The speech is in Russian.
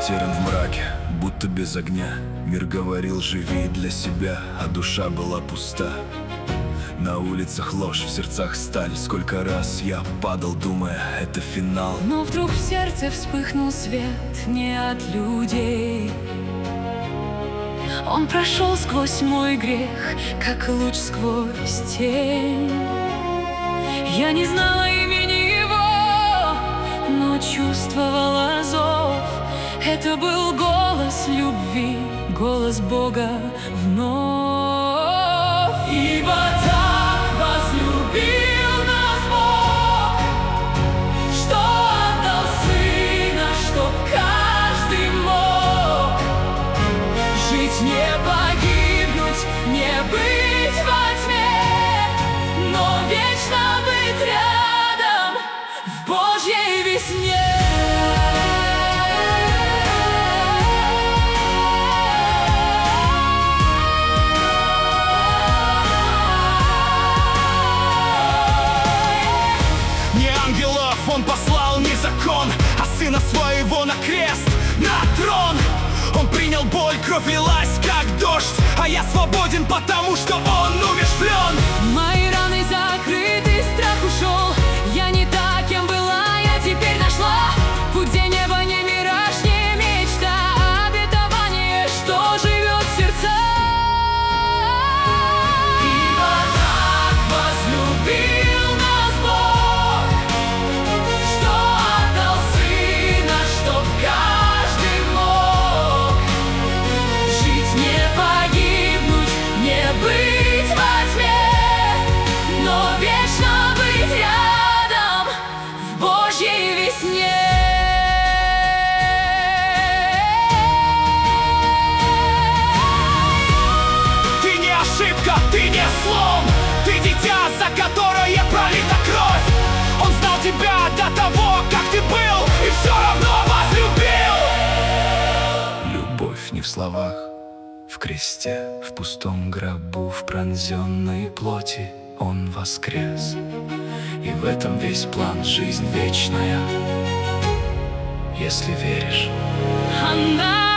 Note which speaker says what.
Speaker 1: потерян в мраке, будто без огня. Мир говорил: живи для себя, а душа была пуста. На улицах ложь, в сердцах сталь. Сколько раз я падал, думая, это финал.
Speaker 2: Но вдруг в сердце вспыхнул свет не от людей. Он прошел сквозь мой грех, как луч сквозь тень. Я не знала имени его, но чувствовала зов. Это был голос любви, голос Бога вновь. Ибо так возлюбил нас Бог, что отдал Сына, чтоб каждый мог жить, не погибнуть, не быть во тьме, но вечно быть рядом в Божьей весне.
Speaker 3: Он послал не закон, а Сына Своего на крест, на трон. Он принял боль, кровь лилась, как дождь, а я свободен, потому что Он умерщвлен.
Speaker 2: Мои раны закрыты, страх ушел. Я не та, кем была, я теперь нашла путь, где небо не мираж, не мечта, а обетование, что живет в сердцах. Ибо так возлюбил нас Бог, что отдал Сына, чтоб каждый мог жить, не погибнуть, не быть во тьме, но вечно быть рядом в Божьей весне.
Speaker 3: Ты не ошибка, ты не слом, ты дитя, за которое пролита кровь. Он знал тебя до того, как ты был, и все равно возлюбил.
Speaker 1: Любовь не в словах, в кресте, в пустом гробу, в пронзенной плоти Он воскрес. И в этом весь план, жизнь вечная, если веришь.
Speaker 2: Анда